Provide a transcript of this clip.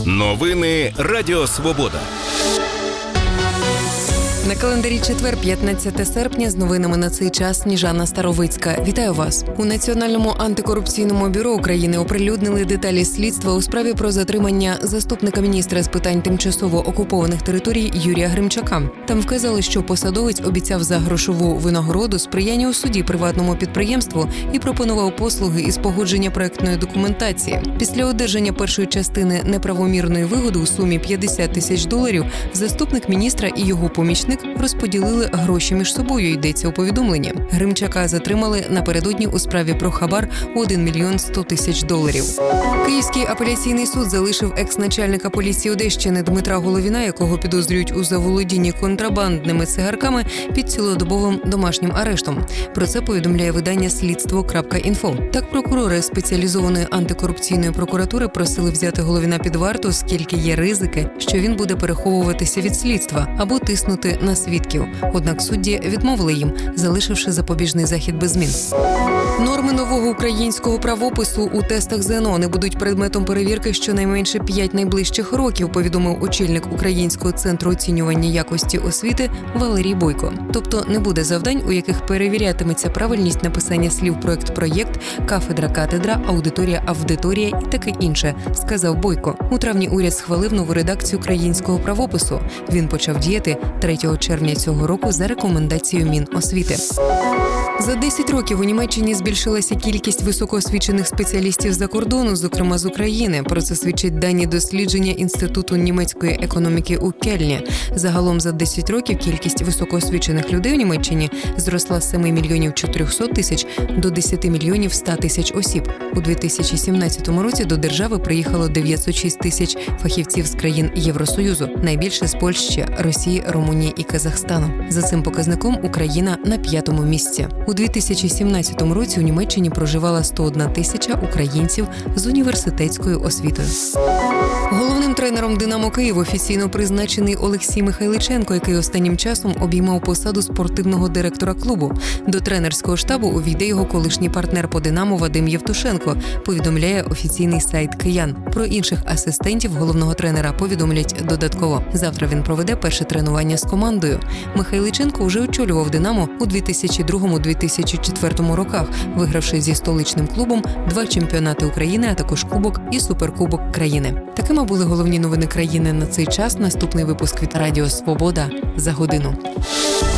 Новини Радіо Свобода. На календарі четвер, 15 серпня, з новинами на цей час Сніжана Старовицька. Вітаю вас. У Національному антикорупційному бюро України оприлюднили деталі слідства у справі про затримання заступника міністра з питань тимчасово окупованих територій Юрія Гримчака. Там вказали, що посадовець обіцяв за грошову винагороду сприяння у суді приватному підприємству і пропонував послуги із погодження проектної документації. Після одержання першої частини неправомірної вигоди у сумі $50 тисяч заступник міністра і його помічник розподілили гроші між собою, йдеться у повідомленні. Гримчака затримали напередодні у справі про хабар $1 мільйон 100 тисяч. Київський апеляційний суд залишив екс-начальника поліції Одещини Дмитра Головіна, якого підозрюють у заволодінні контрабандними цигарками, під цілодобовим домашнім арештом. Про це повідомляє видання «Слідство.інфо». Так, прокурори спеціалізованої антикорупційної прокуратури просили взяти Головіна під варту, оскільки є ризики, що він буде переховуватися від слідства або тиснути на свідків. Однак судді відмовили їм, залишивши запобіжний захід без змін. Норми нового українського правопису у тестах ЗНО не будуть предметом перевірки щонайменше 5 найближчих років, повідомив очільник Українського центру оцінювання якості освіти Валерій Бойко. Тобто не буде завдань, у яких перевірятиметься правильність написання слів проєкт, кафедра, аудиторія і таке інше, сказав Бойко. У травні уряд схвалив нову редакцію українського правопису. Він почав діяти 3 червня цього року за рекомендацією Міносвіти. За 10 років у Німеччині збільшилася кількість високоосвічених спеціалістів за кордону, зокрема з України. Про це свідчать дані дослідження Інституту німецької економіки у Кельні. Загалом за 10 років кількість високоосвічених людей у Німеччині зросла з 7 мільйонів 400 тисяч до 10 мільйонів 100 тисяч осіб. У 2017 році до держави приїхало 906 тисяч фахівців з країн Євросоюзу, найбільше з Польщі, Росії, Румунії і Казахстану. За цим показником Україна на 5-му місці. У 2017 році у Німеччині проживала 101 тисяча українців з університетською освітою. Головним тренером «Динамо Київ» офіційно призначений Олексій Михайличенко, який останнім часом обіймав посаду спортивного директора клубу. До тренерського штабу увійде його колишній партнер по «Динамо» Вадим Євтушенко, повідомляє офіційний сайт «Киян». Про інших асистентів головного тренера повідомлять додатково. Завтра він проведе перше тренування з командою. Михайличенко вже очолював «Динамо» у 2002-2004 роках, вигравши зі столичним клубом 2 чемпіонати України, а також Кубок і Суперкубок країни. Такими були головні новини країни на цей час. Наступний випуск від Радіо Свобода за годину.